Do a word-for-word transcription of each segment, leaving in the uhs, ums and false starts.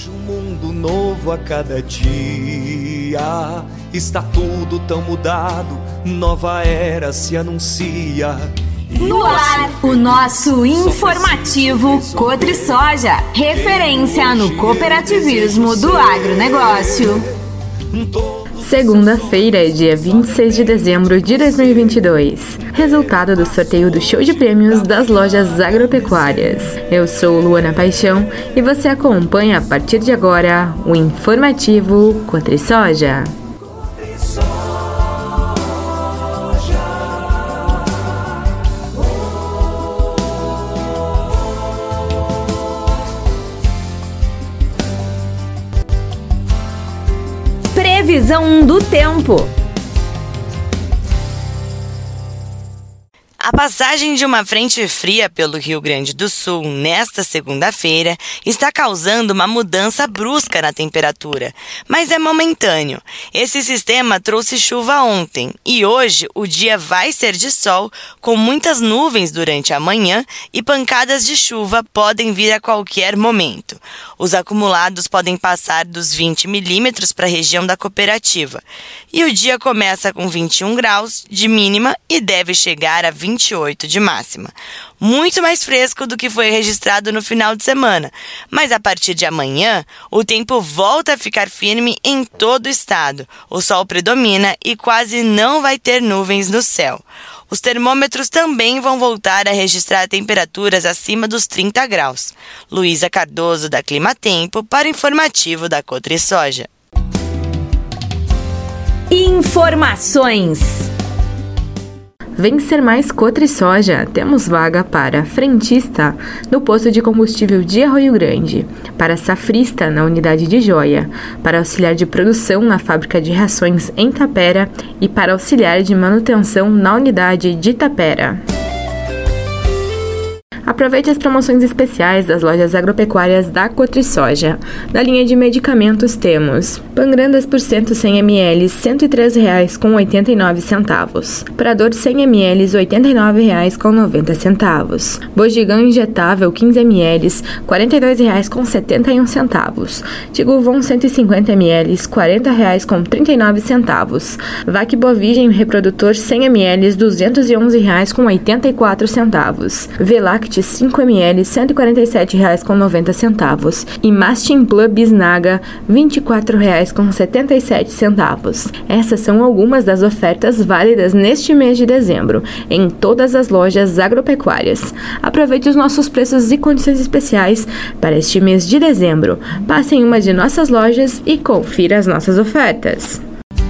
Vejo um mundo novo a cada dia. Está tudo tão mudado, nova era se anuncia. No ar, o nosso informativo Cotrisoja, referência no cooperativismo do agronegócio. Segunda-feira, dia vinte e seis de dezembro de dois mil e vinte e dois. Resultado do sorteio do show de prêmios das lojas agropecuárias. Eu sou Luana Paixão e você acompanha a partir de agora o informativo Cotrisoja. Previsão do tempo. A passagem de uma frente fria pelo Rio Grande do Sul nesta segunda-feira está causando uma mudança brusca na temperatura, mas é momentâneo. Esse sistema trouxe chuva ontem e hoje o dia vai ser de sol, com muitas nuvens durante a manhã e pancadas de chuva podem vir a qualquer momento. Os acumulados podem passar dos vinte milímetros para a região da cooperativa. E o dia começa com vinte e um graus de mínima e deve chegar a vinte e oito de máxima. Muito mais fresco do que foi registrado no final de semana. Mas a partir de amanhã, o tempo volta a ficar firme em todo o estado. O sol predomina e quase não vai ter nuvens no céu. Os termômetros também vão voltar a registrar temperaturas acima dos trinta graus. Luísa Cardoso, da Climatempo, para o informativo da Cotrisoja. Informações. Vem ser mais Cotrisoja. Temos vaga para frentista no posto de combustível de Arroio Grande, para safrista na unidade de Joia, para auxiliar de produção na fábrica de rações em Tapera e para auxiliar de manutenção na unidade de Tapera. Aproveite as promoções especiais das lojas agropecuárias da Cotrisoja. Na linha de medicamentos temos Pangrandas por cem mililitros, cento e três reais com oitenta e nove centavos. Prador cem mililitros, oitenta e nove reais com noventa centavos. Bogigão injetável quinze mililitros, quarenta e dois reais com setenta e um centavos. Tiguvon cento e cinquenta mililitros, quarenta reais com trinta e nove centavos. Vac Bovigem reprodutor cem mililitros, duzentos e onze reais com oitenta e quatro centavos. Velact cinco mililitros, cento e quarenta e sete reais com noventa centavos e Mastin Plus Bisnaga vinte e quatro reais com setenta e sete centavos. Essas são algumas das ofertas válidas neste mês de dezembro em todas as lojas agropecuárias. Aproveite os nossos preços e condições especiais para este mês de dezembro. Passe em uma de nossas lojas e confira as nossas ofertas.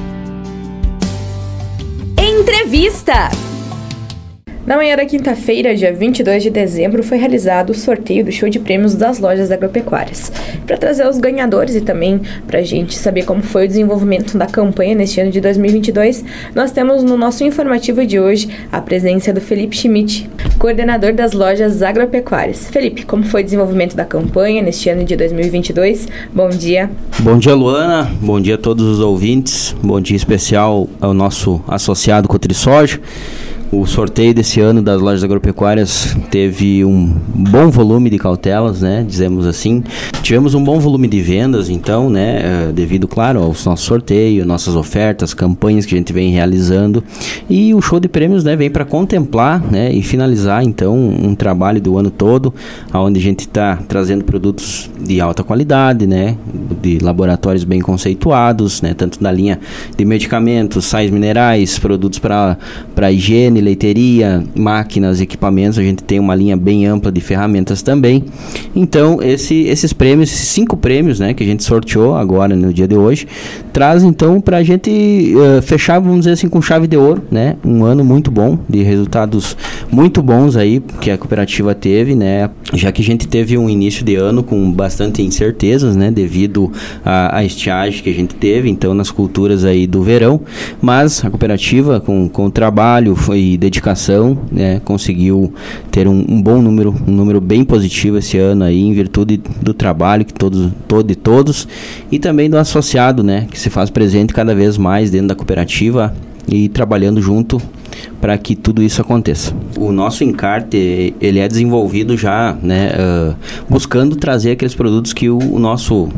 Entrevista. Na manhã da quinta-feira, dia vinte e dois de dezembro, foi realizado o sorteio do show de prêmios das lojas agropecuárias. Para trazer os ganhadores e também para a gente saber como foi o desenvolvimento da campanha neste ano de dois mil e vinte e dois, nós temos no nosso informativo de hoje a presença do Felipe Schmidt, coordenador das lojas agropecuárias. Felipe, como foi o desenvolvimento da campanha neste ano de dois mil e vinte e dois? Bom dia. Bom dia, Luana. Bom dia a todos os ouvintes. Bom dia especial ao nosso associado Cotrisoja. O sorteio desse ano das lojas agropecuárias teve um bom volume de cautelas, né, dizemos assim. Tivemos um bom volume de vendas, então, né, devido, claro, ao nosso sorteio, nossas ofertas, campanhas que a gente vem realizando. E o show de prêmios, né, vem para contemplar, né, e finalizar, então, um trabalho do ano todo, onde a gente está trazendo produtos de alta qualidade, né, de laboratórios bem conceituados, né, tanto na linha de medicamentos, sais minerais, produtos para para higiene, leiteria, máquinas, equipamentos. A gente tem uma linha bem ampla de ferramentas também. Então, esse, esses prêmios, esses cinco prêmios, né, que a gente sorteou agora no dia de hoje, traz então para a gente uh, fechar, vamos dizer assim, com chave de ouro, né, um ano muito bom, de resultados muito bons aí que a cooperativa teve, né, já que a gente teve um início de ano com bastante incertezas, né, devido à estiagem que a gente teve, então, nas culturas aí do verão, mas a cooperativa com, com o trabalho foi dedicação, né, conseguiu ter um, um bom número, um número bem positivo esse ano aí, em virtude do trabalho que todos, todo e todos, e também do associado, né, que se faz presente cada vez mais dentro da cooperativa e trabalhando junto para que tudo isso aconteça. O nosso encarte, ele é desenvolvido já, né, uh, buscando trazer aqueles produtos que o, o nosso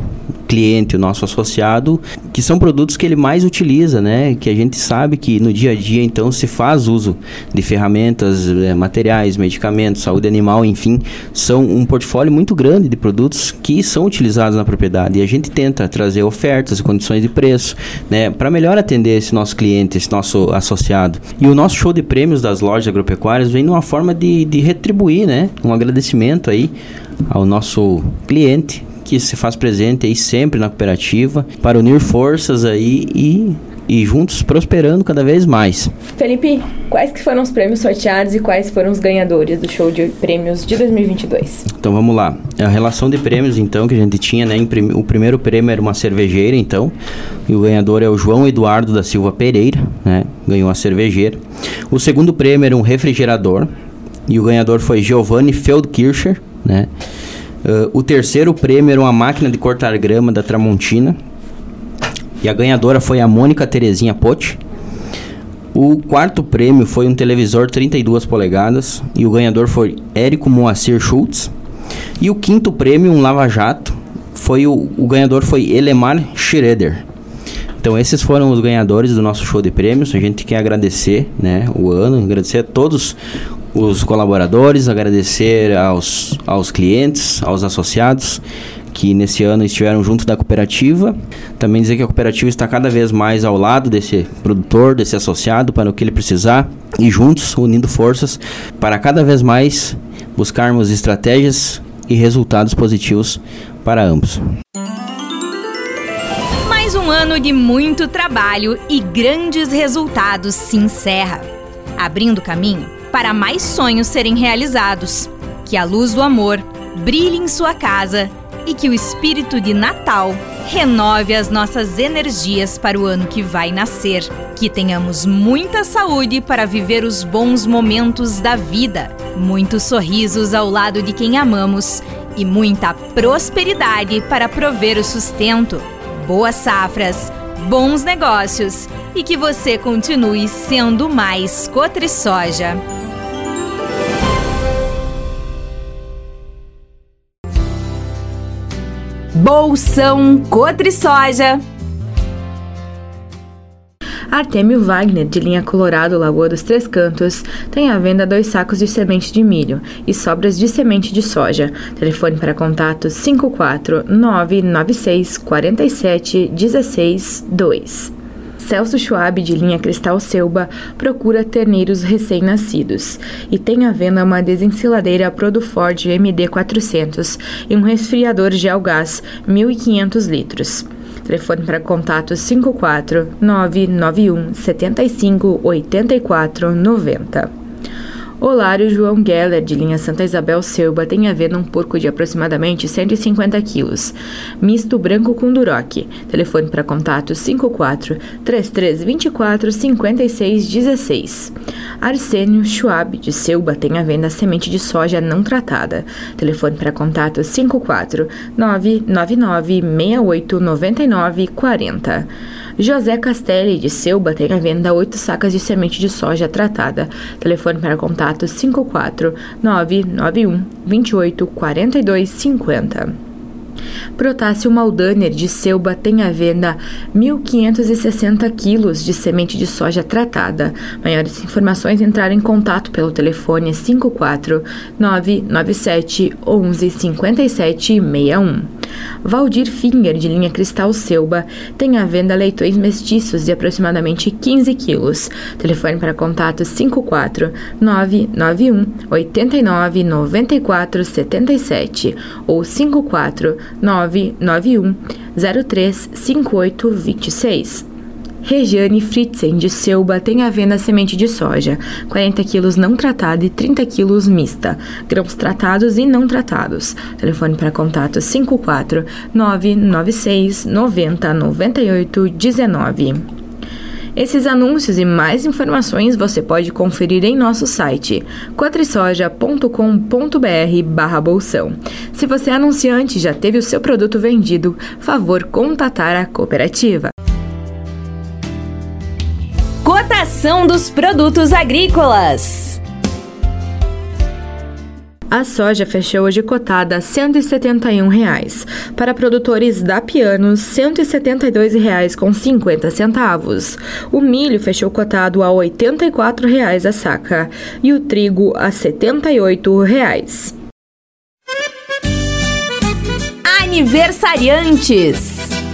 cliente, o nosso associado, que são produtos que ele mais utiliza, né? Que a gente sabe que no dia a dia, então, se faz uso de ferramentas, é, materiais, medicamentos, saúde animal, enfim, são um portfólio muito grande de produtos que são utilizados na propriedade. E a gente tenta trazer ofertas e condições de preço, né? Para melhor atender esse nosso cliente, esse nosso associado. E o nosso show de prêmios das lojas agropecuárias vem numa forma de, de retribuir, né? Um agradecimento aí ao nosso cliente, que se faz presente aí sempre na cooperativa, para unir forças aí e, e juntos prosperando cada vez mais. Felipe, quais que foram os prêmios sorteados e quais foram os ganhadores do show de prêmios de dois mil e vinte e dois? Então vamos lá. A relação de prêmios então que a gente tinha, né? Prim- o primeiro prêmio era uma cervejeira, então, e o ganhador é o João Eduardo da Silva Pereira, né? Ganhou a cervejeira. O segundo prêmio era um refrigerador e o ganhador foi Giovanni Feldkircher, né? Uh, o terceiro prêmio era uma máquina de cortar grama da Tramontina e a ganhadora foi a Mônica Terezinha Potti. O quarto prêmio foi um televisor trinta e duas polegadas e o ganhador foi Érico Moacir Schultz. E o quinto prêmio, um lava-jato, foi o, o ganhador foi Elemar Schroeder. Então esses foram os ganhadores do nosso show de prêmios. A gente quer agradecer, né, o ano, agradecer a todos os colaboradores, agradecer aos, aos clientes, aos associados que nesse ano estiveram junto da cooperativa. Também dizer que a cooperativa está cada vez mais ao lado desse produtor, desse associado, para o que ele precisar, e juntos, unindo forças, para cada vez mais buscarmos estratégias e resultados positivos para ambos. Mais um ano de muito trabalho e grandes resultados se encerra, abrindo caminho para mais sonhos serem realizados. Que a luz do amor brilhe em sua casa e que o espírito de Natal renove as nossas energias para o ano que vai nascer. Que tenhamos muita saúde para viver os bons momentos da vida, muitos sorrisos ao lado de quem amamos e muita prosperidade para prover o sustento, boas safras, bons negócios e que você continue sendo mais Cotrisoja. Bolsão Cotrisoja. Artêmio Wagner, de linha Colorado, Lagoa dos Três Cantos, tem à venda dois sacos de semente de milho e sobras de semente de soja. Telefone para contato cinco quatro nove nove seis quatro sete um seis dois. Celso Schwab, de linha Cristal Selba, procura terneiros recém-nascidos e tem à venda uma desensiladeira Produford M D quatrocentos e um resfriador gel gás mil e quinhentos litros. Telefone para contato cinco quatro nove nove um sete cinco oito quatro nove zero. Olário João Geller, de linha Santa Isabel Selba, tem à venda um porco de aproximadamente cento e cinquenta quilos, misto branco com duroc. Telefone para contato cinco quatro três três dois quatro cinco seis um seis. Arsênio Schwab, de Selba, tem à venda semente de soja não tratada. Telefone para contato cinco quatro nove nove nove seis oito nove nove quatro zero. José Castelli, de Selba, tem à venda oito sacas de semente de soja tratada. Telefone para contato cinco quatro nove nove um dois oito quatro dois cinco zero. Protássio Maldaner, de Selba, tem à venda mil quinhentos e sessenta quilos de semente de soja tratada. Maiores informações, entrar em contato pelo telefone cinco quatro nove nove sete um um cinco sete seis um. Valdir Finger, de linha Cristal Selba, tem à venda leitões mestiços de aproximadamente quinze quilos. Telefone para contato cinco quatro nove nove um oito nove nove quatro sete sete ou cinco quatro nove nove um zero três cinco oito dois seis. Regiane Fritzen, de Selba, tem à venda semente de soja, quarenta quilos não tratada e trinta quilos mista, grãos tratados e não tratados. Telefone para contato cinco quatro nove nove seis nove zero nove oito um nove. Esses anúncios e mais informações você pode conferir em nosso site cotrisoja ponto com ponto br barra bolsão. Se você é anunciante e já teve o seu produto vendido, favor contatar a cooperativa. Cotação dos produtos agrícolas. A soja fechou hoje cotada a cento e setenta e um reais. Para produtores da Pianos, cento e setenta e dois reais com cinquenta centavos. O milho fechou cotado a oitenta e quatro reais a saca e o trigo a setenta e oito reais. Aniversariantes.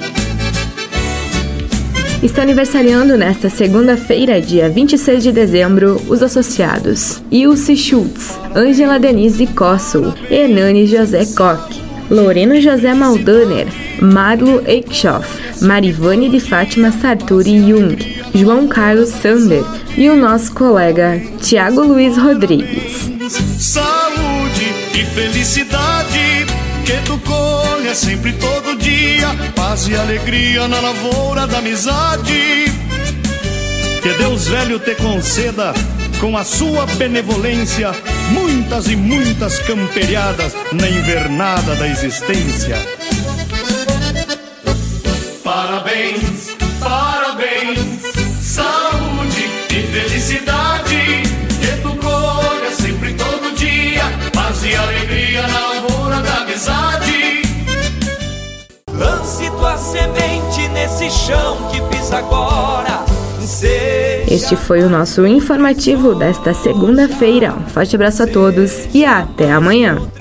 Está aniversariando nesta segunda-feira, dia vinte e seis de dezembro, os associados Ilse Schultz, Ângela Denise Kossel, Hernani José Koch, Lorena José Maldaner, Marlo Eichhoff, Marivane de Fátima Sarturi Jung, João Carlos Sander e o nosso colega Tiago Luiz Rodrigues. Saúde e felicidade que tu colhe sempre todo dia, paz e alegria na lavoura da amizade. Que Deus velho te conceda, com a sua benevolência, muitas e muitas camperiadas na invernada da existência. Parabéns, parabéns, saúde e felicidade, que tu colha sempre todo dia, paz e alegria na lavoura da amizade. Lance tua semente nesse chão que pisa agora. Este foi o nosso informativo desta segunda-feira. Um forte abraço a todos e até amanhã.